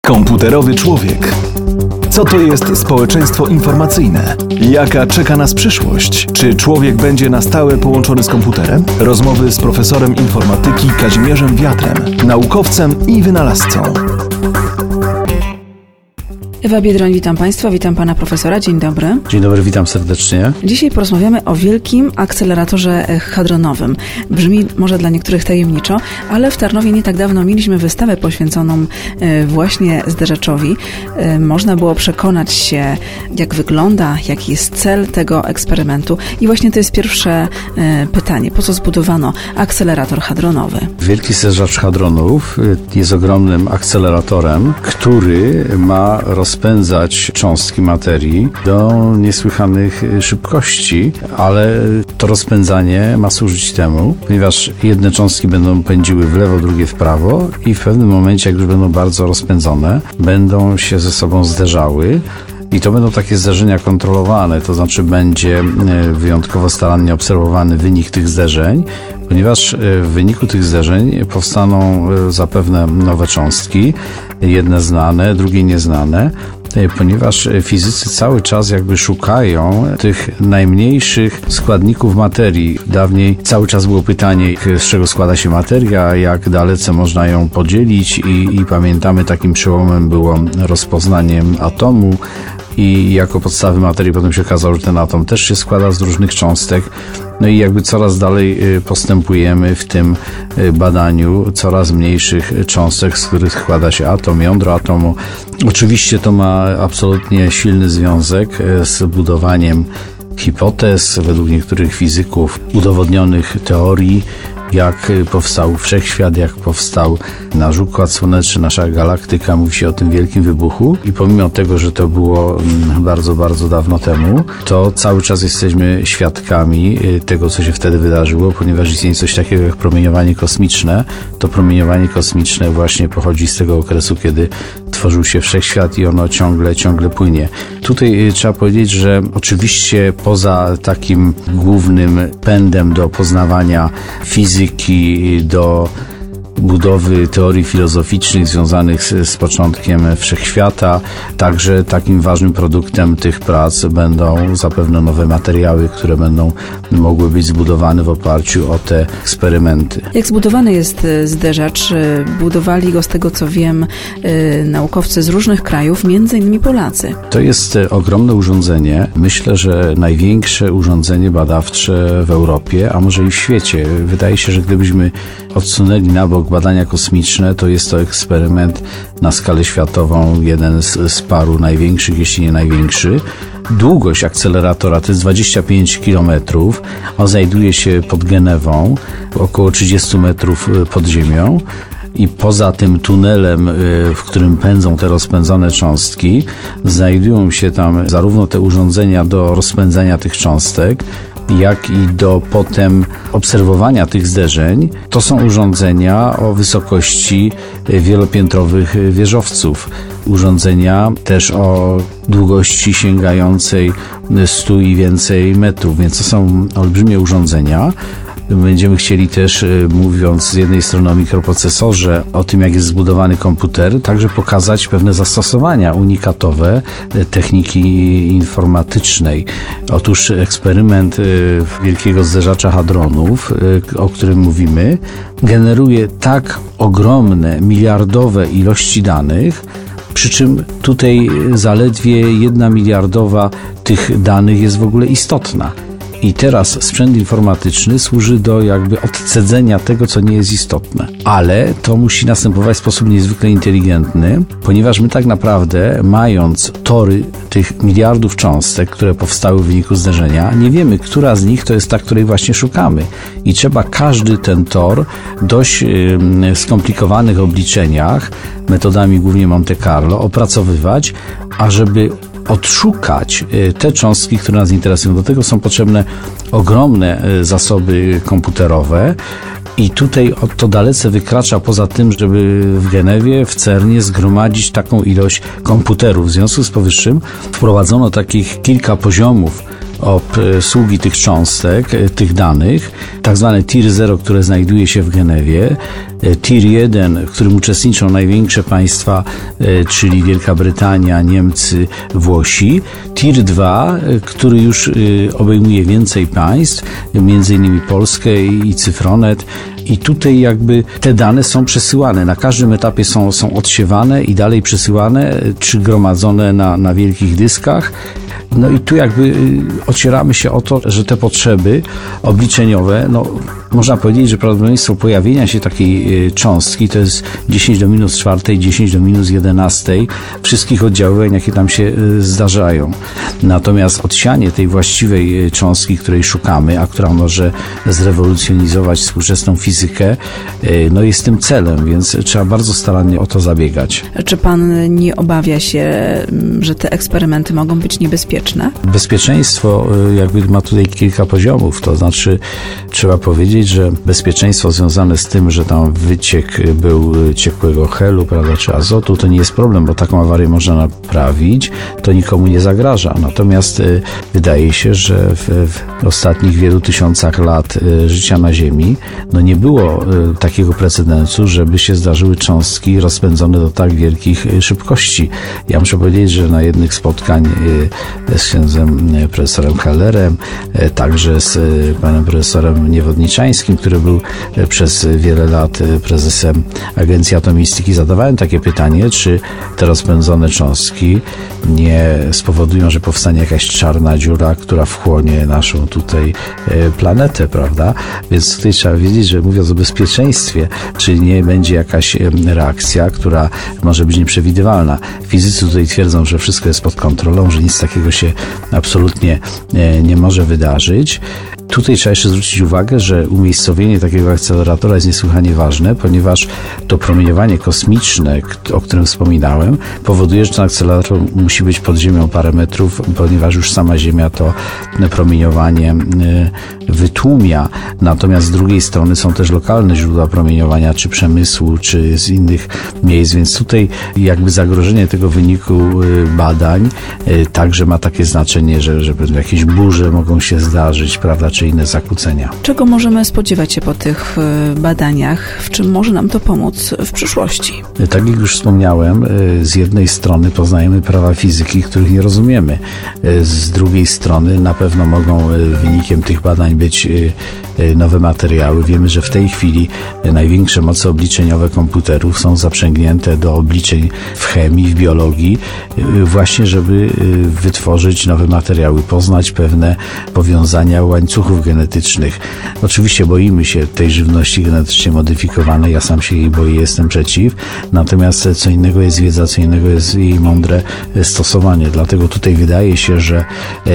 Komputerowy człowiek. Co to jest społeczeństwo informacyjne? Jaka czeka nas przyszłość? Czy człowiek będzie na stałe połączony z komputerem? Rozmowy z profesorem informatyki Kazimierzem Wiatrem, naukowcem i wynalazcą. Ewa Biedroń, witam Państwa, witam Pana Profesora, dzień dobry. Dzień dobry, witam serdecznie. Dzisiaj porozmawiamy o wielkim akceleratorze hadronowym. Brzmi może dla niektórych tajemniczo, ale w Tarnowie nie tak dawno mieliśmy wystawę poświęconą właśnie zderzaczowi. Można było przekonać się, jak wygląda, jaki jest cel tego eksperymentu. I właśnie to jest pierwsze pytanie. Po co zbudowano akcelerator hadronowy? Wielki zderzacz hadronów jest ogromnym akceleratorem, który ma rozpędzać cząstki materii do niesłychanych szybkości, ale to rozpędzanie ma służyć temu, ponieważ jedne cząstki będą pędziły w lewo, drugie w prawo i w pewnym momencie, jak już będą bardzo rozpędzone, będą się ze sobą zderzały. I to będą takie zderzenia kontrolowane, to znaczy będzie wyjątkowo starannie obserwowany wynik tych zderzeń, ponieważ w wyniku tych zderzeń powstaną zapewne nowe cząstki, jedne znane, drugie nieznane, ponieważ fizycy cały czas jakby szukają tych najmniejszych składników materii. Dawniej cały czas było pytanie, z czego składa się materia, jak dalece można ją podzielić i pamiętamy, takim przełomem było rozpoznanie atomu i jako podstawy materii potem się okazało, że ten atom też się składa z różnych cząstek. No i jakby coraz dalej postępujemy w tym badaniu coraz mniejszych cząstek, z których składa się atom, jądro atomu. Oczywiście to ma absolutnie silny związek z budowaniem hipotez, według niektórych fizyków udowodnionych teorii, jak powstał Wszechświat, jak powstał nasz Układ Słoneczny, nasza galaktyka. Mówi się o tym wielkim wybuchu i pomimo tego, że to było bardzo, bardzo dawno temu, to cały czas jesteśmy świadkami tego, co się wtedy wydarzyło, ponieważ istnieje coś takiego jak promieniowanie kosmiczne. To promieniowanie kosmiczne właśnie pochodzi z tego okresu, kiedy tworzył się Wszechświat i ono ciągle płynie. Tutaj trzeba powiedzieć, że oczywiście poza takim głównym pędem do poznawania fizyki, do budowy teorii filozoficznych związanych z początkiem Wszechświata. Także takim ważnym produktem tych prac będą zapewne nowe materiały, które będą mogły być zbudowane w oparciu o te eksperymenty. Jak zbudowany jest zderzacz? Budowali go, z tego co wiem, naukowcy z różnych krajów, między innymi Polacy. To jest ogromne urządzenie. Myślę, że największe urządzenie badawcze w Europie, a może i w świecie. Wydaje się, że gdybyśmy odsunęli na bok badania kosmiczne, to jest to eksperyment na skalę światową, jeden z paru największych, jeśli nie największy. Długość akceleratora to jest 25 km. On znajduje się pod Genewą, około 30 metrów pod ziemią. I poza tym tunelem, w którym pędzą te rozpędzone cząstki, znajdują się tam zarówno te urządzenia do rozpędzania tych cząstek, jak i do potem obserwowania tych zderzeń. To są urządzenia o wysokości wielopiętrowych wieżowców. Urządzenia też o długości sięgającej 100 i więcej metrów, więc to są olbrzymie urządzenia. Będziemy chcieli też, mówiąc z jednej strony o mikroprocesorze, o tym, jak jest zbudowany komputer, także pokazać pewne zastosowania unikatowe techniki informatycznej. Otóż eksperyment wielkiego zderzacza hadronów, o którym mówimy, generuje tak ogromne, miliardowe ilości danych, przy czym tutaj zaledwie 1 miliardowa tych danych jest w ogóle istotna. I teraz sprzęt informatyczny służy do jakby odcedzenia tego, co nie jest istotne. Ale to musi następować w sposób niezwykle inteligentny, ponieważ my tak naprawdę, mając tory tych miliardów cząstek, które powstały w wyniku zderzenia, nie wiemy, która z nich to jest ta, której właśnie szukamy. I trzeba każdy ten tor w dość skomplikowanych obliczeniach, metodami głównie Monte Carlo, opracowywać, ażeby odszukać te cząstki, które nas interesują. Do tego są potrzebne ogromne zasoby komputerowe i tutaj to dalece wykracza poza tym, żeby w Genewie, w CERN-ie zgromadzić taką ilość komputerów. W związku z powyższym wprowadzono takich kilka poziomów obsługi tych cząstek, tych danych, tak zwane Tier 0, które znajduje się w Genewie, Tier 1, w którym uczestniczą największe państwa, czyli Wielka Brytania, Niemcy, Włosi, Tier 2, który już obejmuje więcej państw, między innymi Polskę i Cyfronet. I tutaj jakby te dane są przesyłane. Na każdym etapie są odsiewane i dalej przesyłane, czy gromadzone na wielkich dyskach. No i tu jakby ocieramy się o to, że te potrzeby obliczeniowe, można powiedzieć, że prawdopodobieństwo pojawienia się takiej cząstki to jest 10 do minus 4, 10 do minus 11 wszystkich oddziaływań, jakie tam się zdarzają. Natomiast odsianie tej właściwej cząstki, której szukamy, a która może zrewolucjonizować współczesną fizykę, jest tym celem, więc trzeba bardzo starannie o to zabiegać. Czy pan nie obawia się, że te eksperymenty mogą być niebezpieczne? Bezpieczeństwo jakby ma tutaj kilka poziomów, to znaczy trzeba powiedzieć, że bezpieczeństwo związane z tym, że tam wyciek był ciekłego helu, prawda, czy azotu, to nie jest problem, bo taką awarię można naprawić, to nikomu nie zagraża. Natomiast wydaje się, że w ostatnich wielu tysiącach lat życia na Ziemi, nie było takiego precedensu, żeby się zdarzyły cząstki rozpędzone do tak wielkich szybkości. Ja muszę powiedzieć, że na jednych spotkań z księdzem profesorem Hellerem, także z panem profesorem Niewodniczańskim, który był przez wiele lat prezesem Agencji Atomistyki, zadawałem takie pytanie, czy te rozpędzone cząstki nie spowodują, że powstanie jakaś czarna dziura, która wchłonie naszą tutaj planetę, prawda? Więc tutaj trzeba wiedzieć, że mówiąc o bezpieczeństwie, czy nie będzie jakaś reakcja, która może być nieprzewidywalna. Fizycy tutaj twierdzą, że wszystko jest pod kontrolą, że nic takiego się absolutnie nie może wydarzyć. Tutaj trzeba jeszcze zwrócić uwagę, że umiejscowienie takiego akceleratora jest niesłychanie ważne, ponieważ to promieniowanie kosmiczne, o którym wspominałem, powoduje, że ten akcelerator musi być pod ziemią parę metrów, ponieważ już sama Ziemia to promieniowanie wytłumia. Natomiast z drugiej strony są też lokalne źródła promieniowania, czy przemysłu, czy z innych miejsc, więc tutaj jakby zagrożenie tego wyniku badań także ma takie znaczenie, że jakieś burze mogą się zdarzyć, prawda, czy inne zakłócenia. Czego możemy spodziewać się po tych badaniach? W czym może nam to pomóc w przyszłości? Tak jak już wspomniałem, z jednej strony poznajemy prawa fizyki, których nie rozumiemy. Z drugiej strony na pewno mogą wynikiem tych badań być nowe materiały. Wiemy, że w tej chwili największe moce obliczeniowe komputerów są zaprzęgnięte do obliczeń w chemii, w biologii, właśnie żeby wytworzyć nowe materiały, poznać pewne powiązania łańcuchów genetycznych. Oczywiście boimy się tej żywności genetycznie modyfikowanej, ja sam się jej boję, jestem przeciw, natomiast co innego jest wiedza, co innego jest jej mądre stosowanie. Dlatego tutaj wydaje się, że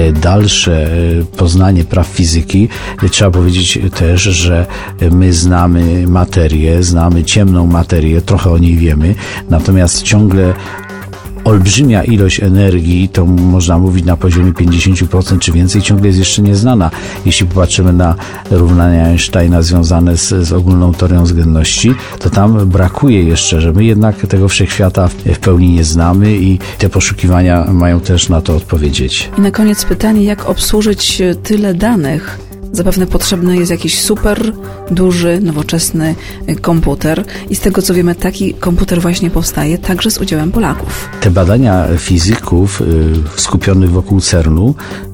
dalsze poznanie praw fizyki, trzeba powiedzieć też, że my znamy materię, znamy ciemną materię, trochę o niej wiemy, natomiast ciągle olbrzymia ilość energii, to można mówić na poziomie 50% czy więcej, ciągle jest jeszcze nieznana. Jeśli popatrzymy na równania Einsteina związane z ogólną teorią względności, to tam brakuje jeszcze, że my jednak tego wszechświata w pełni nie znamy i te poszukiwania mają też na to odpowiedzieć. I na koniec pytanie, jak obsłużyć tyle danych? Zapewne potrzebny jest jakiś super duży, nowoczesny komputer i z tego co wiemy, taki komputer właśnie powstaje także z udziałem Polaków. Te badania fizyków skupionych wokół CERN-u,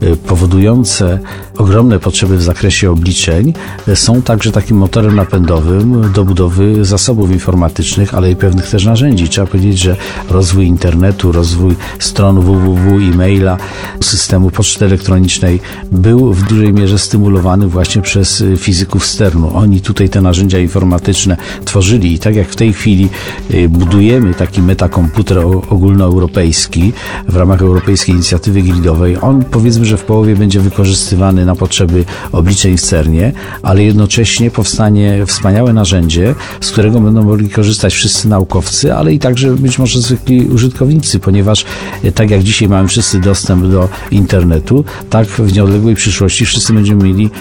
powodujące ogromne potrzeby w zakresie obliczeń, są także takim motorem napędowym do budowy zasobów informatycznych, ale i pewnych też narzędzi. Trzeba powiedzieć, że rozwój internetu, rozwój stron www, e-maila, systemu poczty elektronicznej był w dużej mierze stymulowany właśnie przez fizyków z CERN-u. Oni tutaj te narzędzia informatyczne tworzyli i tak jak w tej chwili budujemy taki metakomputer ogólnoeuropejski w ramach Europejskiej Inicjatywy Gridowej, on powiedzmy, że w połowie będzie wykorzystywany na potrzeby obliczeń w CERN-ie, ale jednocześnie powstanie wspaniałe narzędzie, z którego będą mogli korzystać wszyscy naukowcy, ale i także być może zwykli użytkownicy, ponieważ tak jak dzisiaj mamy wszyscy dostęp do internetu, tak w nieodległej przyszłości wszyscy będziemy mieli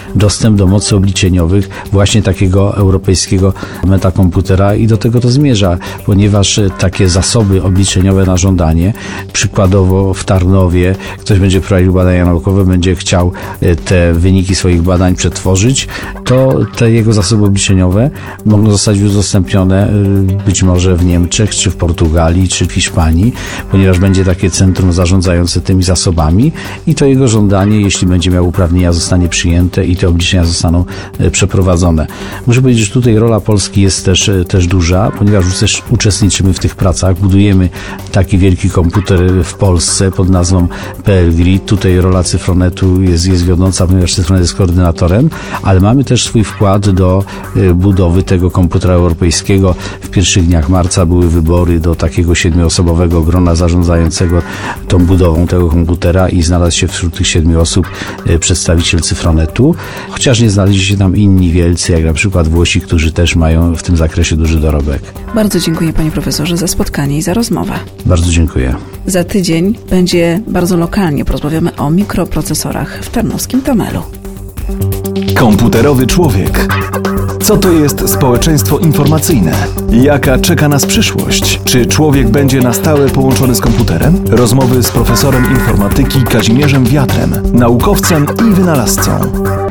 dostęp do mocy obliczeniowych właśnie takiego europejskiego metakomputera i do tego to zmierza, ponieważ takie zasoby obliczeniowe na żądanie, przykładowo w Tarnowie ktoś będzie prowadził badania naukowe, będzie chciał te wyniki swoich badań przetworzyć, to te jego zasoby obliczeniowe mogą zostać udostępnione być może w Niemczech, czy w Portugalii, czy w Hiszpanii, ponieważ będzie takie centrum zarządzające tymi zasobami i to jego żądanie, jeśli będzie miał uprawnienia, zostanie przyjęte i te obliczenia zostaną przeprowadzone. Muszę powiedzieć, że tutaj rola Polski jest też duża, ponieważ też uczestniczymy w tych pracach. Budujemy taki wielki komputer w Polsce pod nazwą PL-Grid. Tutaj rola Cyfronetu jest wiodąca, ponieważ Cyfronet jest koordynatorem, ale mamy też swój wkład do budowy tego komputera europejskiego. W pierwszych dniach marca były wybory do takiego 7-osobowego grona zarządzającego tą budową tego komputera i znalazł się wśród tych 7 osób przedstawiciel Cyfronetu, chociaż nie znaleźli się tam inni wielcy, jak na przykład Włosi, którzy też mają w tym zakresie duży dorobek. Bardzo dziękuję panie profesorze za spotkanie i za rozmowę. Bardzo dziękuję. Za tydzień będzie bardzo lokalnie, porozmawiamy o mikroprocesorach w tarnowskim Tomelu. Komputerowy człowiek. Co to jest społeczeństwo informacyjne? Jaka czeka nas przyszłość? Czy człowiek będzie na stałe połączony z komputerem? Rozmowy z profesorem informatyki Kazimierzem Wiatrem, naukowcem i wynalazcą.